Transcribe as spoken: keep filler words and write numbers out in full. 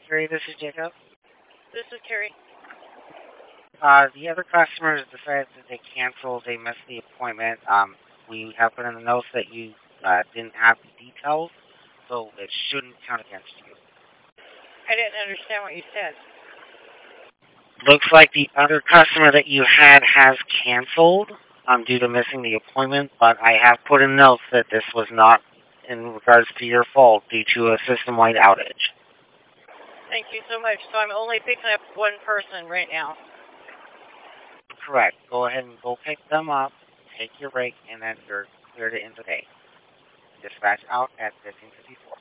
Carrie, this is Jacob. This is Carrie. Uh, the other customers decided that they canceled. They missed the appointment. Um, we have put in the notes that you uh, didn't have the details, so it shouldn't count against you. I didn't understand what you said. Looks like the other customer that you had has canceled um, due to missing the appointment, but I have put in notes that this was not in regards to your fault due to a system-wide outage. Thank you so much. So I'm only picking up one person right now. Correct. Go ahead and go pick them up, take your break, and then you're clear to end the day. Dispatch out at fifteen fifty-four.